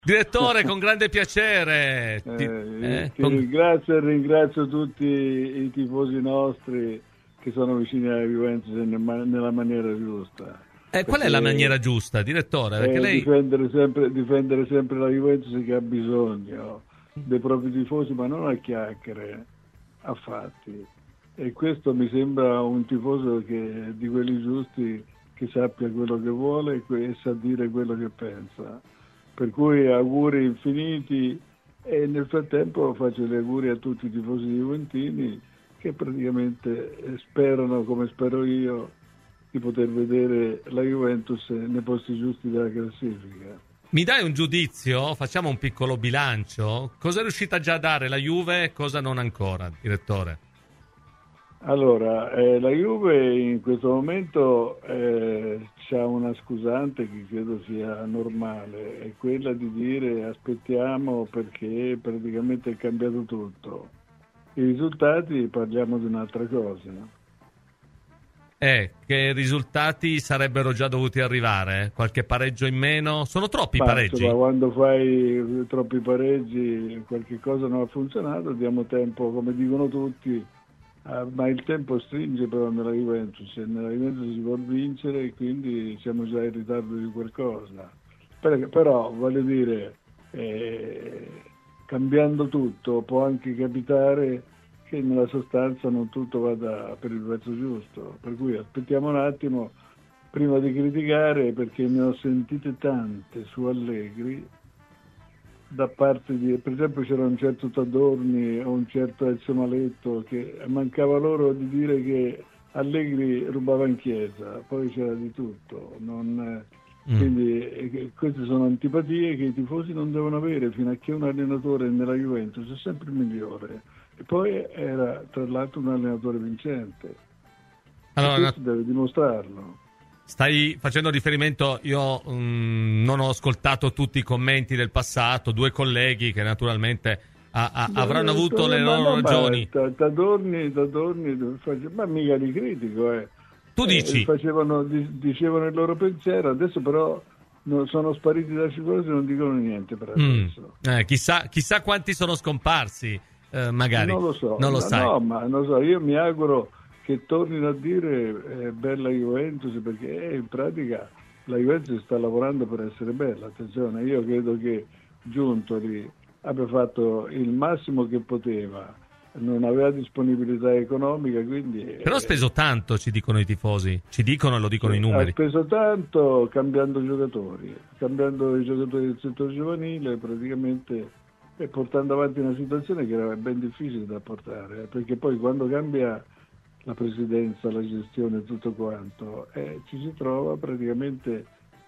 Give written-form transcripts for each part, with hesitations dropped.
Direttore, con grande piacere. Ti ringrazio e ringrazio tutti i tifosi nostri che sono vicini alla Juventus nella maniera giusta. Qual è la maniera giusta, direttore? Perché lei... difendere sempre la Juventus che ha bisogno dei propri tifosi, ma non a chiacchiere, a fatti. E questo mi sembra un tifoso di quelli giusti, che sappia quello che vuole e sa dire quello che pensa. Per cui auguri infiniti, e nel frattempo faccio gli auguri a tutti i tifosi juventini che praticamente sperano, come spero io, di poter vedere la Juventus nei posti giusti della classifica. Mi dai un giudizio? Facciamo un piccolo bilancio. Cosa è riuscita già a dare la Juve e cosa non ancora, direttore? Allora, la Juve in questo momento c'ha una scusante che credo sia normale, è quella di dire aspettiamo perché praticamente è cambiato tutto. I risultati parliamo di un'altra cosa. Che risultati sarebbero già dovuti arrivare? Qualche pareggio in meno? Sono troppi i pareggi? Insomma, quando fai troppi pareggi qualche cosa non ha funzionato, diamo tempo, come dicono tutti. Ma il tempo stringe però nella Juventus, e nella Juventus si può vincere e quindi siamo già in ritardo di qualcosa. Però voglio dire, cambiando tutto può anche capitare che nella sostanza non tutto vada per il verso giusto, per cui aspettiamo un attimo prima di criticare, perché ne ho sentite tante su Allegri da parte di, per esempio c'era un certo Tadorni o un certo Ezio Maletto che mancava loro di dire che Allegri rubava in chiesa, poi c'era di tutto, quindi queste sono antipatie che i tifosi non devono avere fino a che un allenatore nella Juventus è sempre il migliore, e poi era tra l'altro un allenatore vincente, allora, e questo deve dimostrarlo. Stai facendo riferimento, io non ho ascoltato tutti i commenti del passato, due colleghi che naturalmente avranno avuto le loro ragioni. Tadorni, ma mica li critico. Tu dici? Dicevano il loro pensiero, adesso però sono spariti da Cipollone e non dicono niente per adesso. Chissà quanti sono scomparsi, magari. Non lo so, non lo sai. No, ma non so, io mi auguro che tornino a dire bella Juventus, perché in pratica la Juventus sta lavorando per essere bella. Attenzione, io credo che Giuntoli abbia fatto il massimo che poteva, non aveva disponibilità economica, quindi... Però ha speso tanto, ci dicono i tifosi, ci dicono e lo dicono i numeri. Ha speso tanto cambiando giocatori del settore giovanile praticamente, e portando avanti una situazione che era ben difficile da portare, perché poi quando cambia la presidenza, la gestione e tutto quanto, ci si trova praticamente,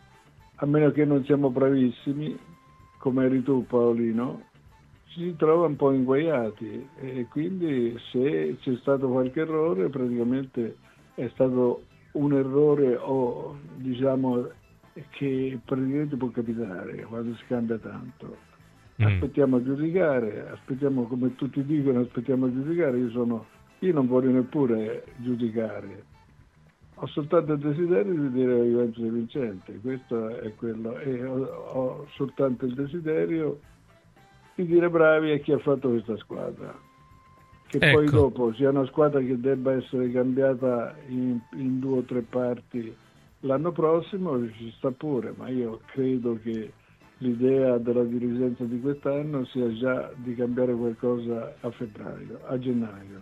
a meno che non siamo bravissimi, come eri tu Paolino, ci si trova un po' inguaiati, e quindi se c'è stato qualche errore praticamente è stato un errore, o diciamo che praticamente può capitare quando si cambia tanto. Aspettiamo a giudicare, aspettiamo, come tutti dicono, aspettiamo a giudicare. Io non voglio neppure giudicare, ho soltanto il desiderio di dire la Juventus è vincente, questo è quello, e ho soltanto il desiderio di dire bravi a chi ha fatto questa squadra, che poi dopo sia una squadra che debba essere cambiata in 2 o 3 parti l'anno prossimo, ci sta pure, ma io credo che l'idea della dirigenza di quest'anno sia già di cambiare qualcosa a gennaio.